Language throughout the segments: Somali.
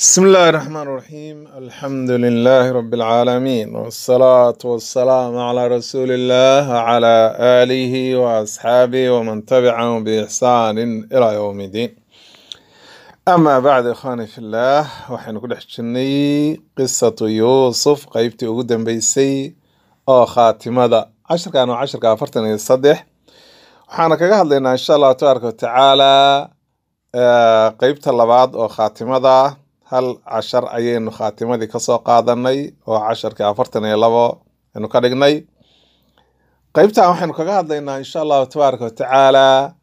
بسم الله الرحمن الرحيم الحمد لله رب العالمين والصلاة والسلام على رسول الله وعلى آله وأصحابه ومن تبعهم بإحسان إلى يوم الدين أما بعد إخواني في الله وحين كل حجني قصة يوسف قيبتي أقدم بيسي أو خاتمة عشر كانوا عشر كافرتني الصدح وحانا كهذا إن شاء الله تبارك وتعالى قيبت اللبعض أو خاتمة هل عشر أيين خاتمة دي كسو قادني أو عشر كافرتني لبا إنه كدغني قيبتها وحين كهذا إن شاء الله تبارك وتعالى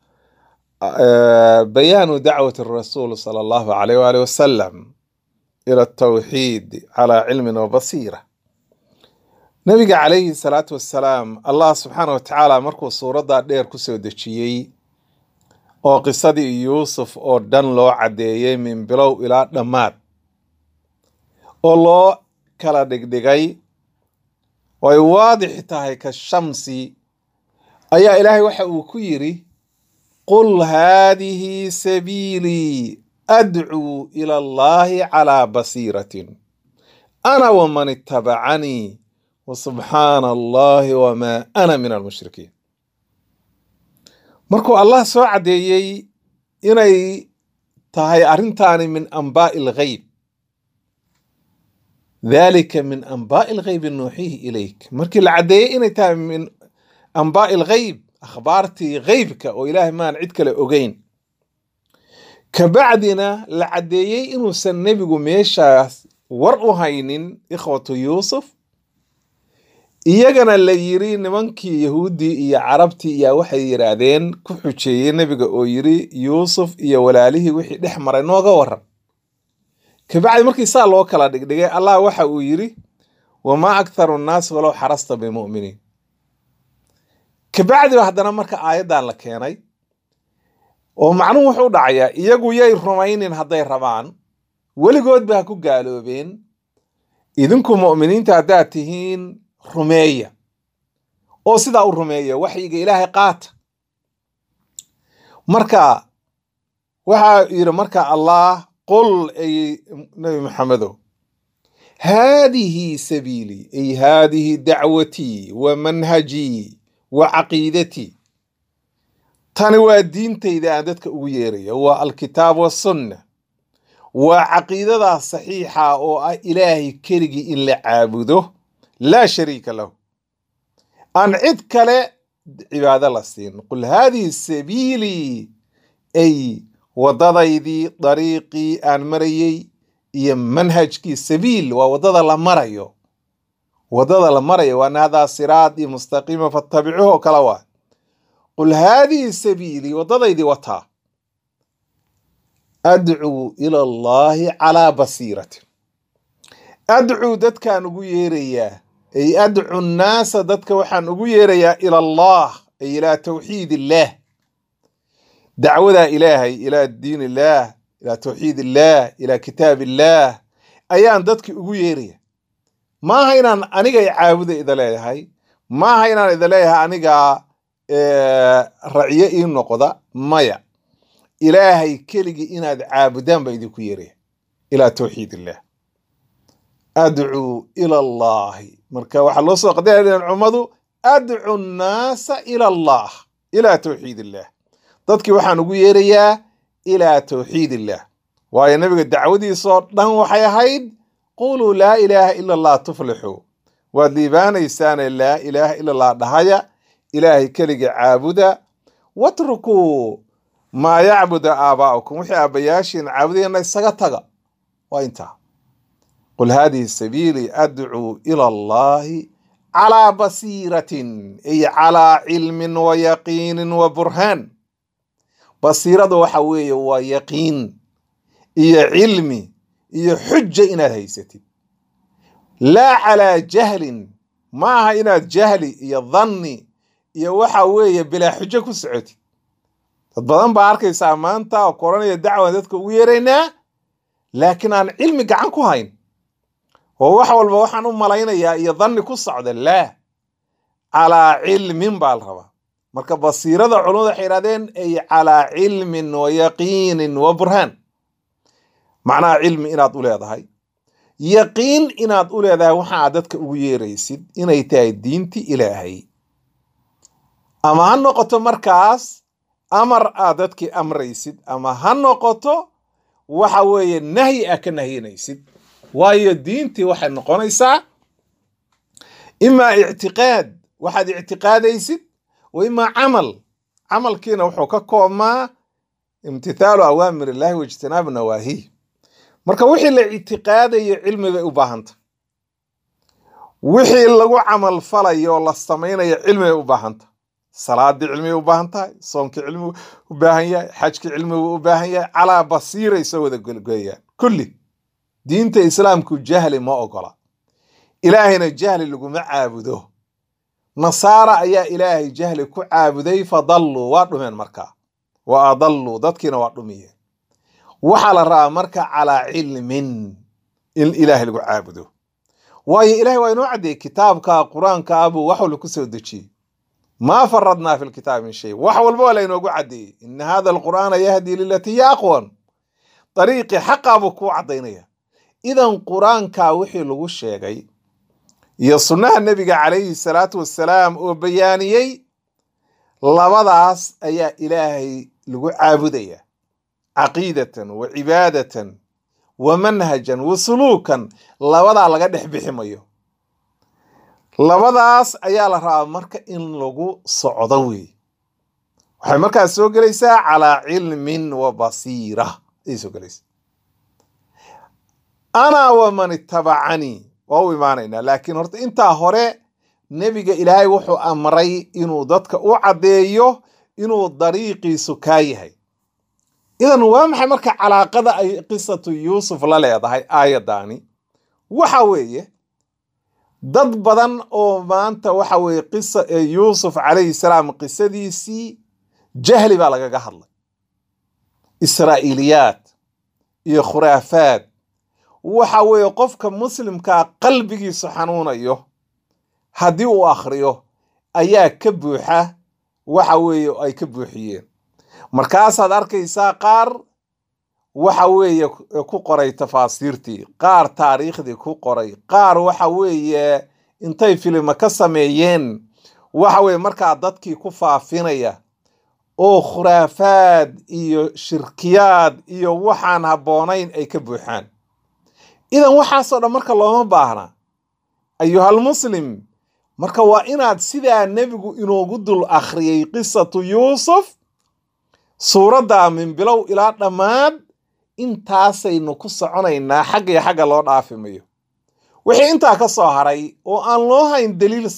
بيان دعوة الرسول صلى الله عليه وآله وسلم إلى التوحيد على علم وبصيرة نبي عليه الصلاة والسلام الله سبحانه وتعالى مركو صورة دير كسو دجيي oo qisadii Yuusuf oo dhan loo cadeeyay min bilow ilaa dhamaad oo loo kala dhigdhigay oo ay waadix tahay ka shamsi ayaa Ilaahay waxa uu ku yiri qul haadihi sabiili ad'u ila Allahi ala basiratin ana wa man ittaba'ani wa subhanallahi wa ma ana min al-mushrikin markuu Allah soo cadeeyay inay tahay arrintaani min anbaa'il ghayb dhalika min anbaa'il ghayb nuuhihi ilayk markii la cadeeyay inay tahay min anbaa'il ghayb akhbaartii ghaybka oo Ilaahay maan cid kale ogeyn kabacdina la cadeeyay inuusan nabigu meeshaas war u haynin ikhwatu Yuusuf iyagana la yiri nimankii yahuudi iyo carabti iyo waxay yiraahdeen ku xujeeyay nabiga oo yiri Yuusuf iyo walaalihii wixii dhex maray nooga waran kabacdi markii saa loo kala dhigdhigay Allah waxa uu yiri wama aktharu an-nas walaw harasta bimu'minin kabacdi hadana marka aayadan la keenay oo macnuhu wuxuu dhacayaa iyagu yay rumaynin haday rabaan waligood ba ku gaaloobeen idinku mu'miniinta hadaa tihiin rumeeya oo sida uu rumeeyo waxiga Ilaahay qaata marka waxa yiri marka Allah qul ay nabi Muhammad hadihi sabili ay hadihi da'wati wa manhaji wa aqidati tani waa diintayda aan dadka ugu yeerayo waa alkitaab wa sunnah wa aqidada saxiixa oo ah Ilaahay keligi in la caabudo لا شريك له أن عد كلا عبادة لسين قل هذه سبيلي أي وضضيدي طريقي أن مريي منهجكي سبيل ووضض لمريو وضض لمريو وأن هذا صراطي مستقيم فاتبعوه كلوات قل هذه سبيلي وضضيدي وطا أدعو إلى الله على بصيرة أدعو دتك أن يريا أي أدعو الناس دتك وحن يريا إلى الله أي إلى توحيد الله دعوة إلهي إلى الدين الله إلى توحيد الله إلى كتاب الله أيان دتك يريا ما هينا أنيجا عابد إذا لا هاي ما هينا إذا لا أنيجا رعية النقطة مايا إلهي كلجي إن عابدان بيدك يريا إلى توحيد الله أدعو إلى الله مركا waxa loo soo qadeeyay cumadu ad'u an-nas ila Allah ila tawhid Allah dadkii waxaan ugu yeerayaa ila tawhid Allah waayo nabiga dacwadiisa dhan waxay ahayd qulu la ilaha illa Allah tuflihu wadibaanaysaan la ilaha illa Allah dhahaya ilaahi kaliga caabuda watruku ma ya'budu aaba'ukum wixii abayaashin caabudayna isaga taga waa inta قل هذه سبيلي أدعو إلى الله على بصيرة أي على علم ويقين وبرهان بصيرة وحوية ويقين هي علمي هي حجة إن هيستي لا على جهل ما هنا جهل هي ظني هي وحوية بلا حجة كسعتي تضمن بارك سامانتا وقرآن الدعوة ذاتك ويرينا لكن عن علمك عنكو هين وwaxa walba waxaan u malaynayaa iyo dhanni ku socda la ala ilmin bal raba marka basiirada culumada xiraadeen ay ala ilmin wa yaqin wa burhan macnaha cilmi inaad u leedahay yaqiin inaad u leedahay waxa aad dadka ugu yeeraysid inay tahay diinti ilaahay ama ha noqoto markaas amar aad dadkii amraysid ama ha noqoto waxa weeye nahyi aad ka nahyanaysid waayo diintii waxay noqonaysaa imaa ictiqaad waxaad ictiqaadaysid wa imaa camalkiina wuxuu ka koobmaa imtithaalu awaamir illaahi waijtinaabu nawaahiih marka wixii la ictiqaadayo cilmi bay u baahanta wixii lagu camal falayo oo la samaynayo cilmi bay u baahanta salaadii cilmi u baahan tahay soonkii cilmi u baahan yahay xajkii cilmi u baahan yahay calaa basiiray soo wada golgoyaan kulli diinta islaamku jahli ma ogola ilaahayna jahli laguma caabudo nasaara ayaa ilaahay jahli ku caabuday fadalluu waa dhumeen markaa wa adalluu dadkiina waa dhumiyeen waxaa la rabaa marka calaa cilmin in ilaahay lagu caabudo waayo ilaahay waa inoo caddeeyey kitaabka qur-aanka abuu wax walba ku soo dejiyey ما فرضنا في الكتاب من شيء وحول ولا ينوقع عدي إن هذا القرآن يهدي للتي هي أقوم طريقي حق أبوكو عضينيه إذا القرآن كاوحي لغو الشيغي يصنع النبي عليه الصلاة والسلام وبيانيي لبضاس أي إلهي لغو عابدية عقيدة وعبادة ومنهجا وسلوكا لبضا لغا بحميه labadaas ayaa la rabaa marka in lagu socdo weey waxay markaas soo galaysaa calaa cilmin wa basiira ay soo galaysaa ana wa man ittaba'ani waa u imaanaynaa laakiin horta intaa hore nebiga ilaahay wuxuu amray inuu dadka u caddeeyo inuu dariiqiisu kaa yahay idan waa maxay marka calaaqada ay qisatu yuusuf la leedahay aayaddaani waxa weeye dad badan oo maanta waxa weeye qisa yuusuf calayhi salaam qisadiisii jahli baa lagaga hadlay israa'iiliyaad iyo khuraafaad waxa weeye qofka muslimkaa qalbigiisu xanuunayo haddii uu akhriyo ayaa ka buuxa waxa weeye ay ka buuxiyeen markaasaad arkaysaa qaar waxa weeye ku qoray tafaasiirtii qaar taariikhdii ku qoray qaar waxa weeye intay filima ka sameeyeen waxa weeye markaa dadkii ku faafinaya oo khuraafaad iyo shirkiyaad iyo waxaan habboonayn ay ka buuxaan idan waxaasoo dhan marka looma baahna ayuhal muslim marka waa inaad sidaa nebigu inoogu dul akhriyey qisatu yuusuf suuradda min bilow ilaa dhammaad intaasaynu ku soconaynaa xagga iyo xagga loo dhaafi mayo wixii intaa ka soo haray oo aan loo hayn daliil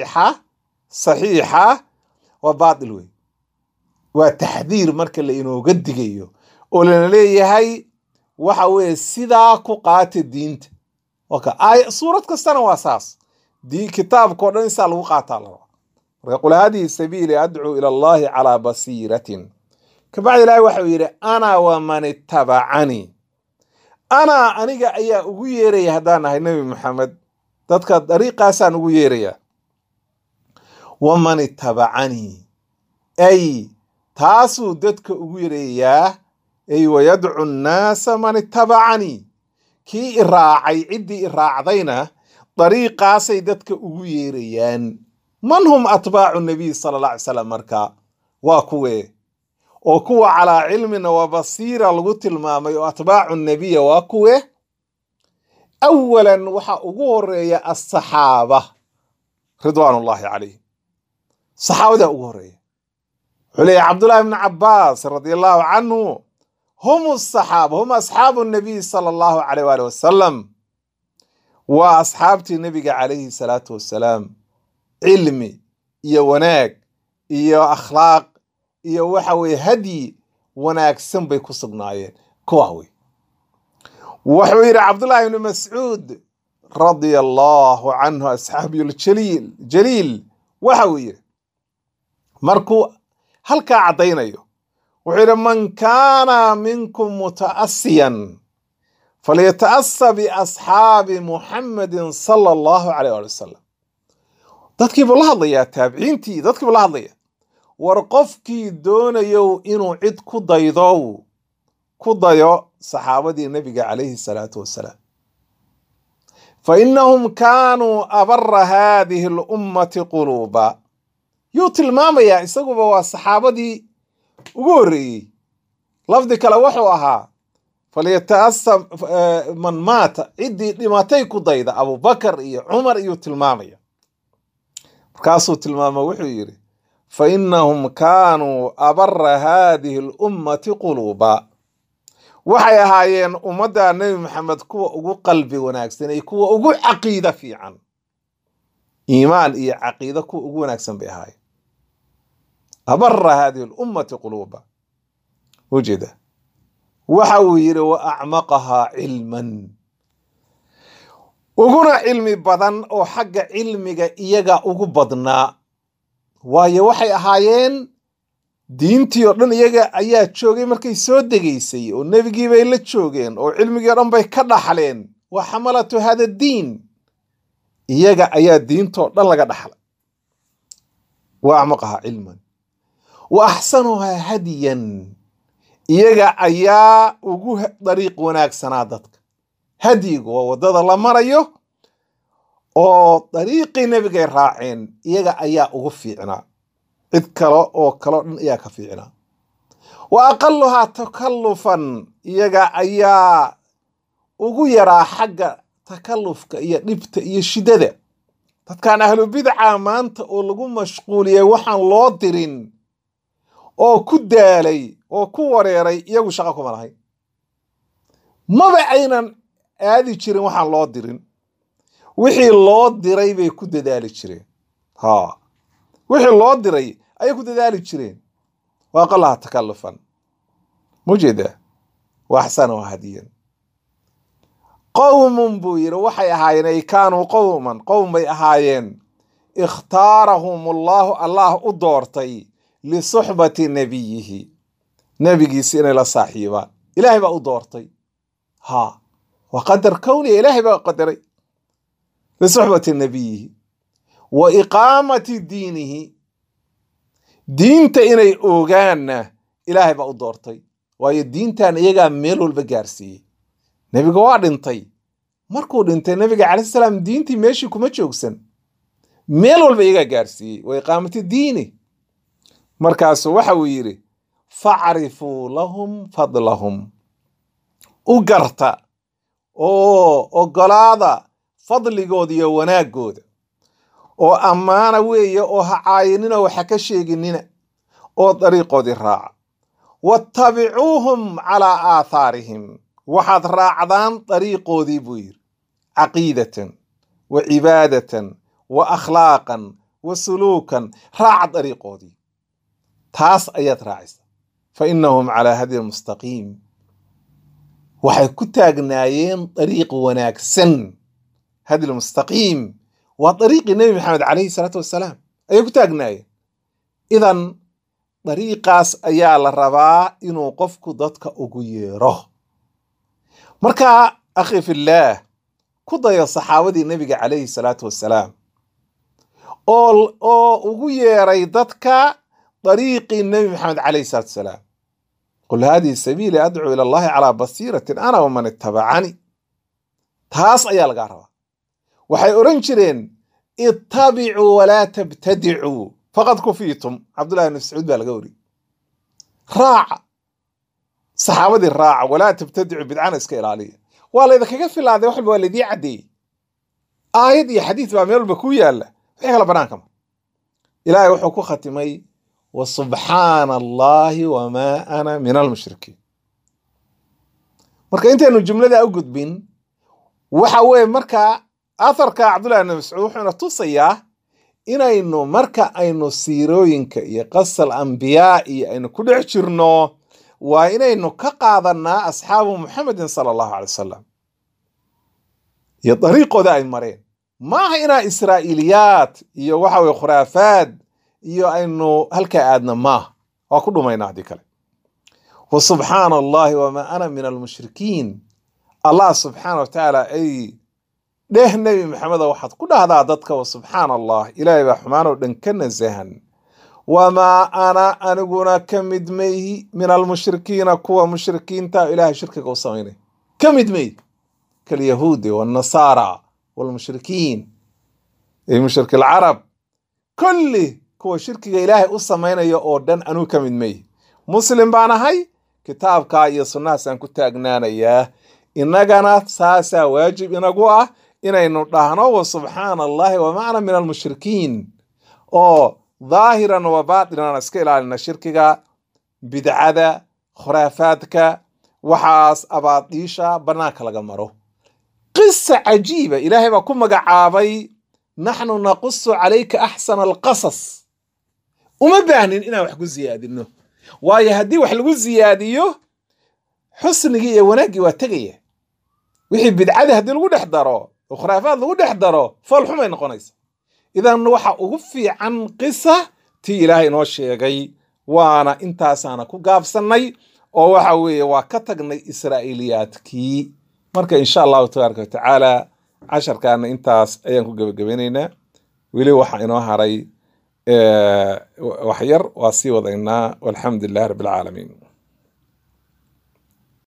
saxiixa waa baatil wey waa taxdiir marka la inooga digayo oo lana leeyahay waxa weeye sidaa ku qaata diinta suurad kastana waa saas kitaabkao dhan isaa lagu qaataa la rabaa marka qul haadihi sabiili adcuu ila allahi calaa basiiratin kabacdi ilaahay waxau yidhi ana wa man ittabacanii aniga ayaa ugu yeeraya haddaan ahay nebi maxamed dadka dariiqaasaan ugu yeeraya wa man ittabacanii ay taasuu dadka ugu yeerayaa ay wayadcu nnaasa man ittabacanii kii iraacay ciddii iraacdayna dariiqaasay dadka ugu yeerayaan man hum atbaacu nabiy sala alla alay salam marka waa kuwee oo kuwa calaa cilmina wa basiira lagu tilmaamay oo atbaacu nabiya waa kuwe awalan waxa ugu horeeya asaxaaba ridwaanullaahi calayhim saxaabadaa ugu horeeya wuxuu leeyahay cabdullaahi ibni cabbaas radiallahu canhu hum asaxaaba hum asxaabu nabiy sala allahu calayh waali wasalam waa asxaabtii nebiga calayhi salaatu wassalaam cilmi iyo wanaag iyo akhlaaq iyo waxa weeye hadyi wanaagsan bay ku sugnaayeen kuwa wey wuxuu yidhi cabdullaahi ibni mascuud radia allahu canhu asxaabiyu jaliil waxa uu yidhi markuu halkaa caddaynayo wuxuu yidhi man kaana minkum muta'asiyan falyata'asa biasxaabi muxammadin sala allahu calayh waali wasalam dadkiibuu la hadlayaa taabiciintii dadkiibuu la hadlaya war qofkii doonayo inuu cid ku daydow كضيو صحابة النبي عليه الصلاة والسلام فإنهم كانوا أبر هذه الأمة قلوبا يوتل ماما يا إساقوا بوا الصحابة دي وقوري لفظك لوحوها فليتأسم من مات عدي لما تيكو ضيدا أبو بكر إيه عمر يوتل ماما يا كاسو تلماما وحيري فإنهم كانوا أبر هذه الأمة قلوبا waxay ahaayeen ummadda nabi maxamed kuwa ugu qalbi wanaagsan ay kuwa ugu aqeeda fiican iimaan iyo aqeeda kuwa ugu wanaagsan bay ahaayeen abarra hadhihi al-ummati quluba wajida waxa uu yiri wa a'maqaha ilman uguna cilmi badan oo xagga cilmiga iyaga ugu badnaa waayo waxay ahaayeen diintii oo dhan iyaga ayaa joogay markay soo degaysay oo nabigii bay la joogeen oo cilmigii oo dhan bay ka dhaxleen wa xamalatu hada diin iyaga ayaa diintoo dhan laga dhaxlay wa a'maqaha ilman wa ahsanuha hadiyan iyaga ayaa ugu dariiq wanaagsanaa dadka hadigu waa wadada la marayo oo dariiqii nabigay raaceen iyaga ayaa ugu fiicnaa cid kale oo kale dhan ayaa ka fiicnaa wa aqalluha takallufan iyaga ayaa ugu yaraa xagga takallufka iyo dhibta iyo shidada dadkan ahlu bidca maanta oo lagu mashquuliyay waxaan loo dirin oo ku daalay oo ku wareeray iyagu shaqo kuma lahayn maba aynan aadi jirin waxaan loo dirin wixii loo diray bay ku dadaali jireen wixii loo diray ayay ku dadaali jireen waa qalaha takallufan mujida wa ahsanu hadiyan qawmun buu yiri waxay ahaayeen ay kaanu qawm bay ahaayeen ikhtaarahum Allah u doortay li suhbati nabiyhi nabigiisa inay la saaxiibaan ilaahay baa u doortay wa qadar kawni ilaahay baa qadaray li suhbati nabiyhi wa iqamati diinihi diinta inay ogaana ilaahay baa u doortay waayo diintan iyaga meel walba gaarsiiyay nabiga waa dhintay markuu dhintay nabiga kaleey salaam diintii meeshii kuma joogsan meel walba iyaga gaarsiiyay wa iqamati diini markaas waxa uu yiri fa'rifu lahum fadlahum u garta oo ogolaada fadligooda iyo wanaagooda oo amaana weeye oo ha caayinina waxa ka sheeginina oo dariiqoodii raaca wattabi'uuhum ala aathaarihim waxaad raacdaan dariiqoodii buu yiri caqiidatan wa cibaadatan wa akhlaaqan wa suluukan raac dariiqoodii taas ayaad raacaysa fa innahum ala hadi almustaqim waxay ku taagnaayeen dariiq wanaagsan hadi almustaqim وطريق النبي محمد عليه الصلاة والسلام أيوة تاجناي إذن طريقاس أيال الرباء إنه قفك ضدك أجيره مركا أخي في الله كضي الصحابة النبي عليه الصلاة والسلام أو أجيري ضدك طريق النبي محمد عليه الصلاة والسلام قل هذه السبيل أدعو إلى الله على بصيرة أنا ومن اتبعني تاس أيال الرباء waxay oran jireen ittabi'u wa la tabtadi'u faqad kufiitum Abdullah ibn Mas'ud baa laga wari raaca saxaabadii raaca wala tabtadi'u bid'ana iska ilaaliya wala idin kaga filaaday wax walba ladii cadeey aayad iyo xadiis baa meel walba ku yaala wixii kala banaanka ilaahay wuxuu ku khatimay wa subhanallahi wa ma ana min al-mushrikiin marka intaanu jumlada u gudbin waxa weey marka أثرك عبد الله بن مسعود وحنا تصيا إنه مركا إنه سيروينك يقص الأنبياء إنه كل عشرنا وإنه كقاضنا أصحاب محمد صلى الله عليه وسلم يطريقه ذا المرين ما هنا إسرائيليات يوحوا خرافات إنه هل كأدنا ما وكله ما ينادي كلام وسبحان الله وما أنا من المشركين الله سبحانه وتعالى أي ده النبي محمد وحد كل هذا عددك وسبحان الله إلهي بحمانه ودن كنا زهن wamaa ana aniguna ka mid mayhi min almushrikiina kuwa mushrikiinta ilaahay shirkiga u samaynay ka mid mayhi kalyahuudi walnasaara walmushrikiin ay mushriki alcarab kulli kuwa shirkiga ilaahay u samaynaya oo dhan anuu ka mid mayhi muslim baan ahay kitaabkaa iyo sunnahaasaan ku taagnaanayaa innagana saasaa waajib inagu ah inaynu dhahno wa subxaana allahi wa macna min almushrikiin oo dhaahiran wa baatinan iska ilaalina shirkiga bidcada khuraafaadka waxaas abaadiisha bannaanka laga maro qisa cajiiba ilaahay baa ku magacaabay naxnu naqusu calayka axsana alqasas uma baahnin inaan wax ku siyaadino waayo haddii wax lagu siyaadiyo xusnigii iyo wanaaggii waa tegaya wixii bidcadii haddii lagu dhex daro oo khuraafaad lagu dhex daro fool xumay noqonaysa idan waxa ugu fiican qisa tii ilaahay inoo sheegay waana intaasaana ku gaabsannay oo waxa weeye waa ka tagnay israa'iiliyaadkii marka insha allahu tabaaraka watacaala casharkaana intaas ayaan ku gebagabeynaynaa weli waxa inoo haray wax yar waa sii wadaynaa walxamdu lillahi rabbi alcaalamiin